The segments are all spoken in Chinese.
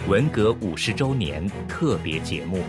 文革50周年特别节目。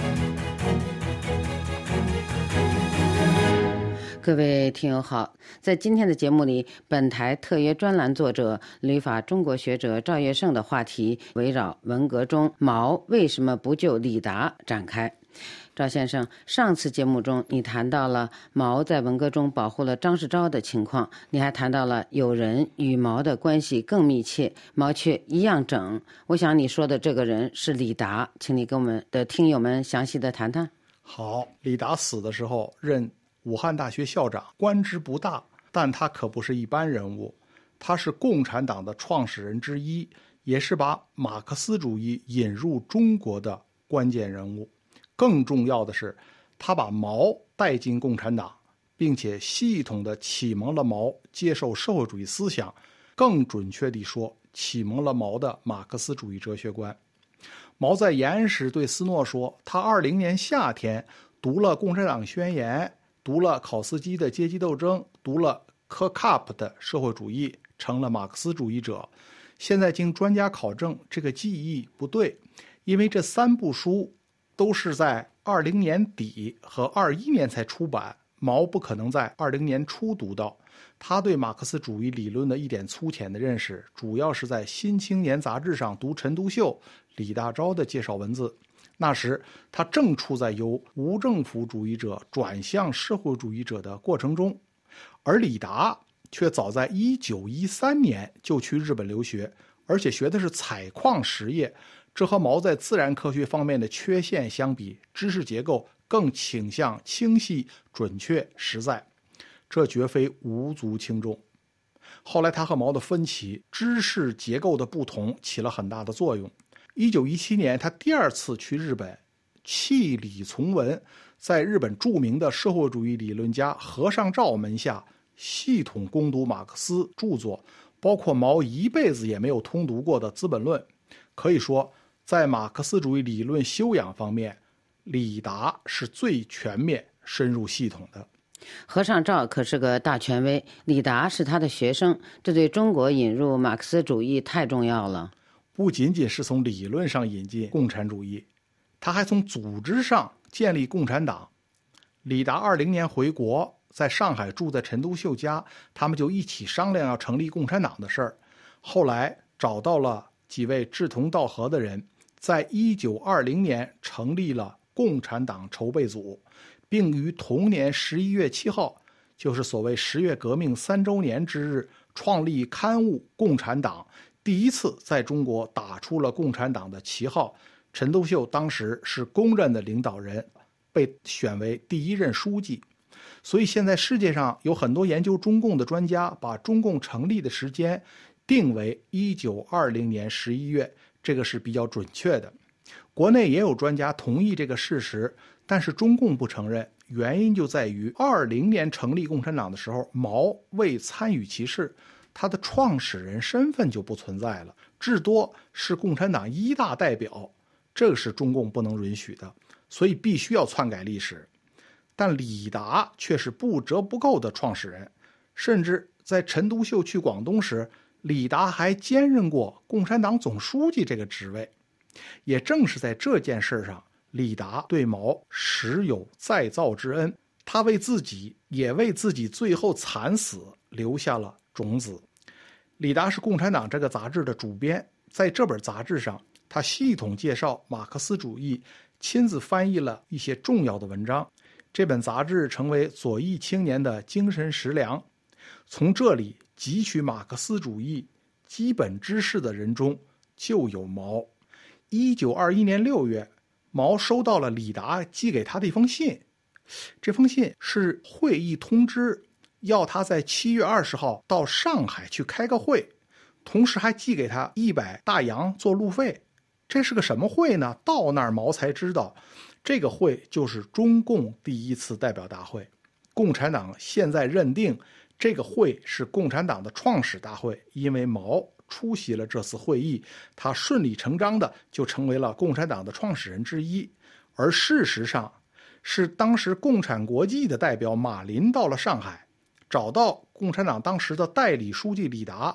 各位听友好，在今天的节目里，本台特约专栏作者、旅法中国学者赵月胜的话题围绕文革中毛为什么不救李达展开。赵先生，上次节目中你谈到了毛在文革中保护了张世钊的情况，你还谈到了有人与毛的关系更密切，毛却一样整。我想你说的这个人是李达，请你跟我们的听友们详细的谈谈。 好，李达死的时候任武汉大学校长，官职不大，但他可不是一般人物，他是共产党的创始人之一，也是把马克思主义引入中国的关键人物。更重要的是，他把毛带进共产党，并且系统地启蒙了毛接受社会主义思想，更准确地说，启蒙了毛的马克思主义哲学观。毛在延安时对斯诺说，他20年夏天读了《共产党宣言》，读了考斯基的阶级斗争，读了科卡普的社会主义，成了马克思主义者。现在经专家考证，这个记忆不对，因为这3部书都是在20年底和21年才出版，毛不可能在20年初读到。他对马克思主义理论的一点粗浅的认识，主要是在《新青年》杂志上读陈独秀、李大钊的介绍文字。那时他正处在由无政府主义者转向社会主义者的过程中，而李达却早在1913年就去日本留学，而且学的是采矿实业。这和毛在自然科学方面的缺陷相比，知识结构更倾向清晰、准确、实在，这绝非无足轻重。后来他和毛的分歧，知识结构的不同起了很大的作用。1917年他第2次去日本，弃理从文，在日本著名的社会主义理论家和尚照门下系统攻读马克思著作，包括毛一辈子也没有通读过的《资本论》。可以说，在马克思主义理论修养方面，李达是最全面、深入系统的。 和尚照可是个大权威，李达是他的学生，这对中国引入马克思主义太重要了。 不仅仅是从理论上引进共产主义，他还从组织上建立共产党。李达20年回国，在上海住在陈独秀家，他们就一起商量要成立共产党的事儿。后来找到了几位志同道合的人，在1920年成立了共产党筹备组，并于同年11月7号，就是所谓10月革命3周年之日，创立刊物《共产党》，第一次在中国打出了共产党的旗号。陈独秀当时是公认的领导人，被选为第1任书记。所以现在世界上有很多研究中共的专家，把中共成立的时间定为1920年11月，这个是比较准确的。国内也有专家同意这个事实，但是中共不承认，原因就在于20年成立共产党的时候，毛未参与其事，他的创始人身份就不存在了，至多是共产党1大代表，这个是中共不能允许的，所以必须要篡改历史。但李达却是不折不扣的创始人，甚至在陈独秀去广东时，李达还兼任过共产党总书记这个职位。也正是在这件事上，李达对毛实有再造之恩，他为自己也为自己最后惨死留下了种子。李达是《共产党》这个杂志的主编，在这本杂志上，他系统介绍马克思主义，亲自翻译了一些重要的文章。这本杂志成为左翼青年的精神食粮。从这里汲取马克思主义基本知识的人中就有毛。1921年6月，毛收到了李达寄给他的一封信，这封信是会议通知，要他在7月20号到上海去开个会，同时还寄给他100大洋做路费。这是个什么会呢？到那儿毛才知道，这个会就是中共第1次代表大会。共产党现在认定这个会是共产党的创始大会，因为毛出席了这次会议，他顺理成章的就成为了共产党的创始人之一。而事实上是当时共产国际的代表马林到了上海，找到共产党当时的代理书记李达，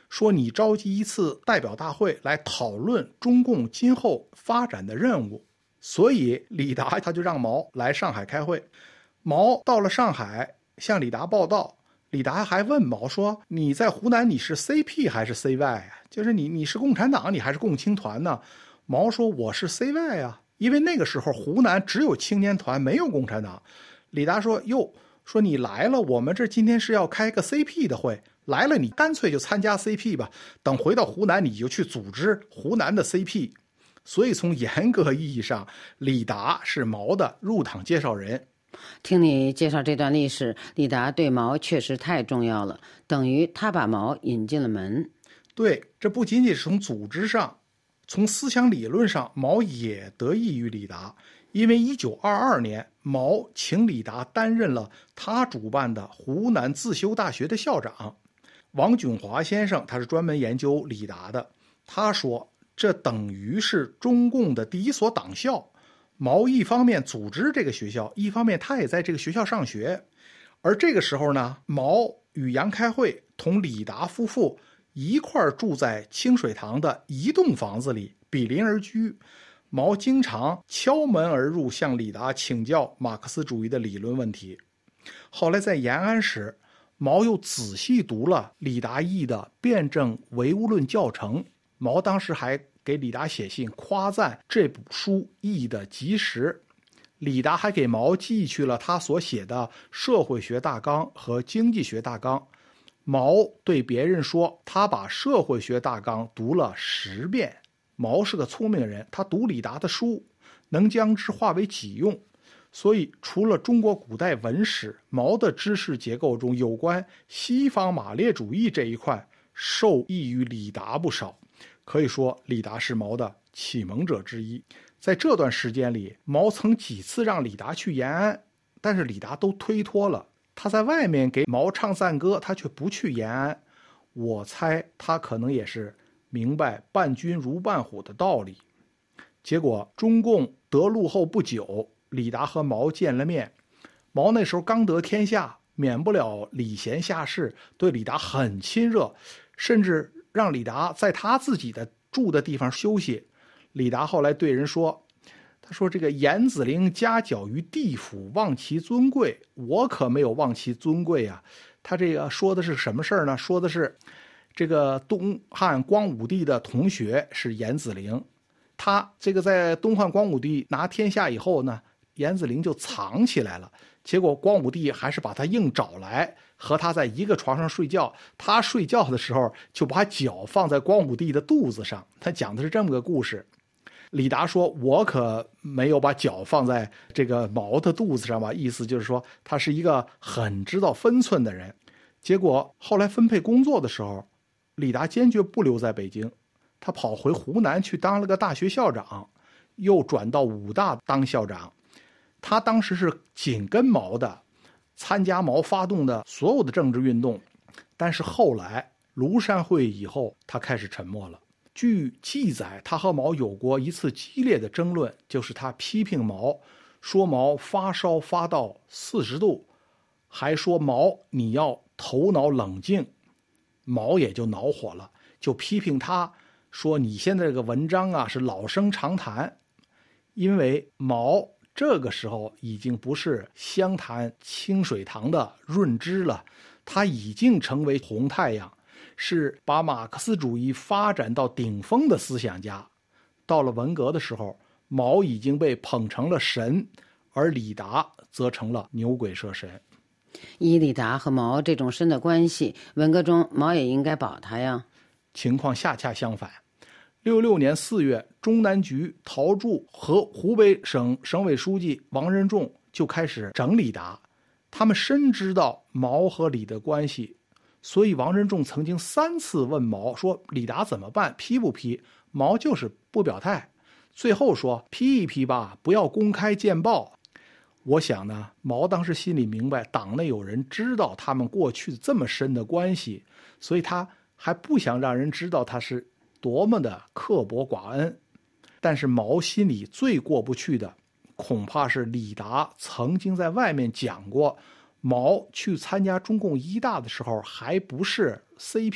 说你召集一次代表大会来讨论中共今后发展的任务。所以李达他就让毛来上海开会。毛到了上海向李达报道，李达还问毛说，你在湖南你是 CP 还是 CY 啊？就是你是共产党你还是共青团呢？毛说我是 CY 啊，因为那个时候湖南只有青年团没有共产党。李达说哟，说你来了，我们这今天是要开个 CP 的会，来了你干脆就参加 CP 吧，等回到湖南你就去组织湖南的 CP。 所以从严格意义上，李达是毛的入党介绍人。 听你介绍这段历史，李达对毛确实太重要了，等于他把毛引进了门。 对，这不仅仅是从组织上，从思想理论上，毛也得益于李达。因为1922年，毛请李达担任了他主办的湖南自修大学的校长。王炯华先生他是专门研究李达的，他说这等于是中共的第一所党校。毛一方面组织这个学校，一方面他也在这个学校上学。而这个时候呢，毛与杨开慧同李达夫妇一块儿住在清水塘的一栋房子里，比邻而居。毛经常敲门而入，向李达请教马克思主义的理论问题。后来在延安时，毛又仔细读了李达译的《辩证唯物论教程》。毛当时还给李达写信夸赞这部书译得及时。李达还给毛寄去了他所写的社会学大纲和经济学大纲。毛对别人说他把社会学大纲读了10遍。毛是个聪明人，他读李达的书能将之化为己用，所以除了中国古代文史，毛的知识结构中有关西方马列主义这一块受益于李达不少。可以说李达是毛的启蒙者之一。在这段时间里，毛曾几次让李达去延安，但是李达都推脱了。他在外面给毛唱赞歌，他却不去延安。我猜他可能也是明白伴君如伴虎的道理。结果中共得路后不久，李达和毛见了面。毛那时候刚得天下，免不了礼贤下士，对李达很亲热，甚至让李达在他自己的住的地方休息。李达后来对人说，他说这个严子陵家脚于地府，忘其尊贵，我可没有忘其尊贵啊。他这个说的是什么事儿呢？说的是这个东汉光武帝的同学是严子陵，他这个在东汉光武帝拿天下以后呢，严子陵就藏起来了，结果光武帝还是把他硬找来，和他在一个床上睡觉。他睡觉的时候就把脚放在光武帝的肚子上。他讲的是这么个故事。李达说，我可没有把脚放在这个毛的肚子上吧，意思就是说他是一个很知道分寸的人。结果后来分配工作的时候，李达坚决不留在北京，他跑回湖南去当了个大学校长，又转到武大当校长。他当时是紧跟毛的，参加毛发动的所有的政治运动。但是后来庐山会议以后，他开始沉默了。据记载，他和毛有过一次激烈的争论，就是他批评毛，说毛发烧发到40度，还说毛你要头脑冷静。毛也就恼火了，就批评他说，你现在这个文章啊是老生常谈。因为毛这个时候已经不是湘潭清水塘的润之了，他已经成为红太阳，是把马克思主义发展到顶峰的思想家。到了文革的时候，毛已经被捧成了神，而李达则成了牛鬼蛇神。 以李达和毛这种深的关系，文革中毛也应该保他呀。 情况恰恰相反。66年4月，中南局陶铸和湖北省省委书记王任重就开始整李达。他们深知道毛和李的关系，所以王任重曾经3次问毛说，李达怎么办，批不批？毛就是不表态，最后说批一批吧，不要公开见报。我想呢，毛当时心里明白党内有人知道他们过去这么深的关系，所以他还不想让人知道他是多么的刻薄寡恩。但是毛心里最过不去的恐怕是李达曾经在外面讲过，毛去参加中共一大的时候还不是 CP，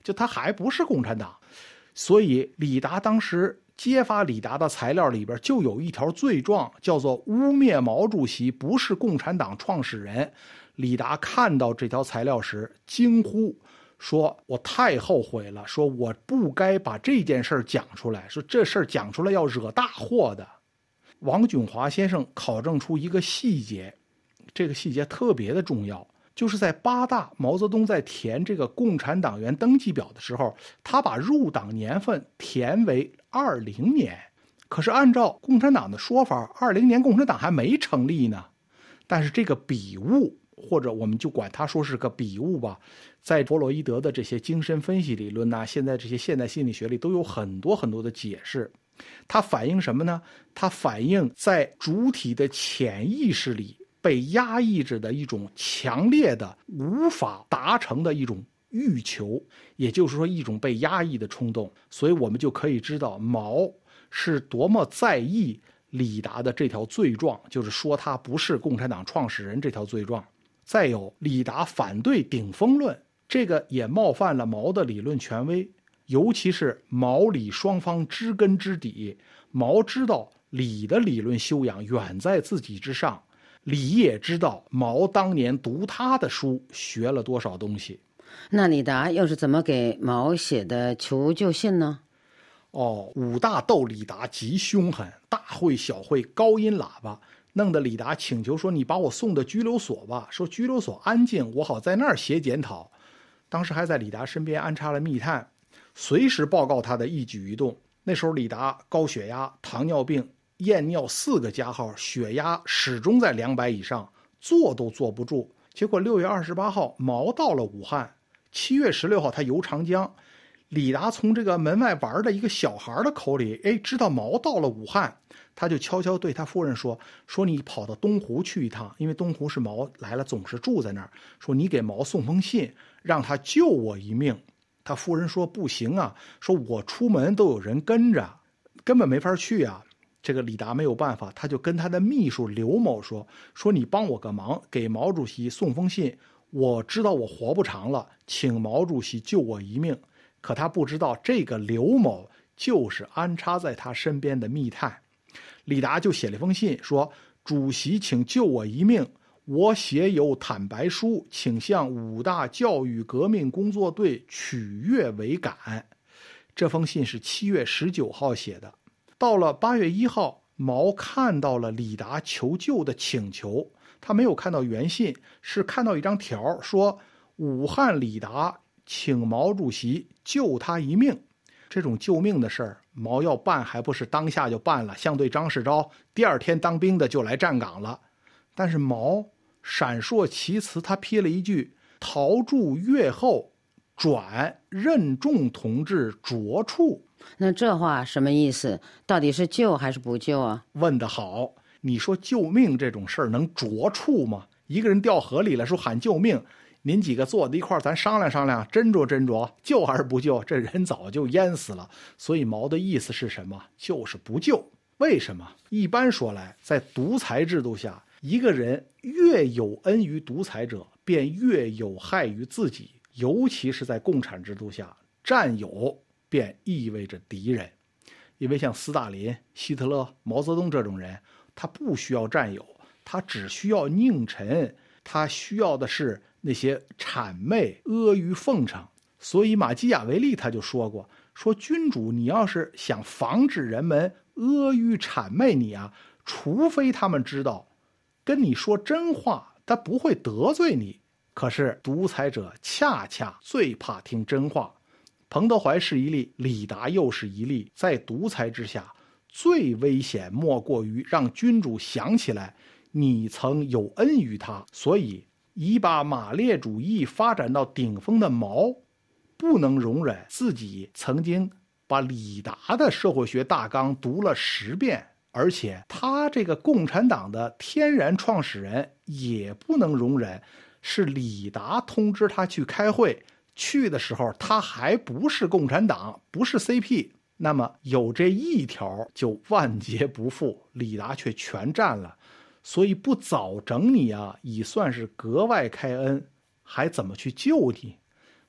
就他还不是共产党。所以李达当时揭发李达的材料里边就有一条罪状，叫做污蔑毛主席不是共产党创始人。李达看到这条材料时惊呼说，我太后悔了，说我不该把这件事讲出来，说这事儿讲出来要惹大祸的。王炯华先生考证出一个细节，这个细节特别的重要，就是在八大毛泽东在填这个共产党员登记表的时候，他把入党年份填为20年，可是按照共产党的说法，20年共产党还没成立呢。但是这个笔误，或者我们就管它说是个笔误吧，在弗洛伊德的这些精神分析理论呐，现在这些现代心理学里都有很多很多的解释。它反映什么呢？它反映在主体的潜意识里被压抑着的一种强烈的无法达成的一种欲求，也就是说一种被压抑的冲动。所以我们就可以知道毛是多么在意李达的这条罪状，就是说他不是共产党创始人这条罪状。再有李达反对顶风论，这个也冒犯了毛的理论权威，尤其是毛李双方知根知底。毛知道李的理论修养远在自己之上，李也知道毛当年读他的书学了多少东西。 那李达又是怎么给毛写的求救信呢？ 武大斗李达极凶狠，大会小会高音喇叭，弄得李达请求说，你把我送到拘留所吧，说拘留所安静，我好在那儿写检讨。当时还在李达身边安插了密探，随时报告他的一举一动。那时候李达高血压、糖尿病、验尿4个加号，血压始终在200以上，坐都坐不住。结果6月28号毛到了武汉，7月16号他游长江。李达从这个门外玩的一个小孩的口里，知道毛到了武汉，他就悄悄对他夫人说你跑到东湖去一趟，因为东湖是毛来了总是住在那儿，说你给毛送封信，让他救我一命。他夫人说不行啊，说我出门都有人跟着，根本没法去啊。这个李达没有办法，他就跟他的秘书刘某说你帮我个忙，给毛主席送封信，我知道我活不长了，请毛主席救我一命。可他不知道这个刘某就是安插在他身边的密探。李达就写了封信说，主席请救我一命，我写有坦白书，请向武大教育革命工作队取阅为感。这封信是7月19号写的。到了8月1号，毛看到了李达求救的请求，他没有看到原信，是看到一张条说，武汉李达请毛主席救他一命。这种救命的事儿，毛要办还不是当下就办了，像对张世钊第2天当兵的就来站岗了。但是毛闪烁其词，他批了一句，陶铸阅后转任重同志着处。 那这话什么意思？到底是救还是不救啊？ 问得好，你说救命这种事儿能着处吗？一个人掉河里了，说喊救命，您几个坐在一块儿，咱商量商量，斟酌斟酌，救还是不救？这人早就淹死了。所以毛的意思是什么？就是不救。为什么？一般说来，在独裁制度下，一个人越有恩于独裁者，便越有害于自己。尤其是在共产制度下，占有便意味着敌人。因为像斯大林、希特勒、毛泽东这种人，他不需要占有，他只需要佞臣，他需要的是那些谄媚、阿谀奉承。所以马基雅维利他就说过，说君主你要是想防止人们阿谀谄媚你啊，除非他们知道跟你说真话，他不会得罪你。可是独裁者恰恰最怕听真话。彭德怀是一例，李达又是一例。在独裁之下，最危险莫过于让君主想起来你曾有恩于他。所以已把马列主义发展到顶峰的毛，不能容忍自己曾经把李达的社会学大纲读了10遍，而且他这个共产党的天然创始人也不能容忍是李达通知他去开会，去的时候他还不是共产党，不是 CP， 那么有这一条就万劫不复，李达却全占了。所以不早整你啊，已算是格外开恩，还怎么去救你？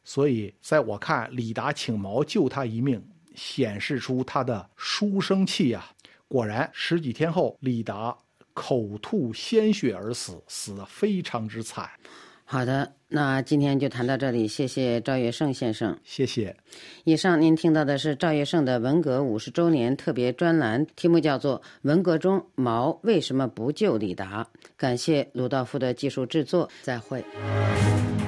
所以在我看，李达请毛救他一命，显示出他的书生气啊。果然10几天后，李达口吐鲜血而死，死得非常之惨。 好的，那今天就谈到这里，谢谢赵月胜先生。 谢谢。 以上您听到的是赵月胜的文革50周年特别专栏，题目叫做《文革中毛为什么不救李达》。感谢鲁道夫的技术制作，再会。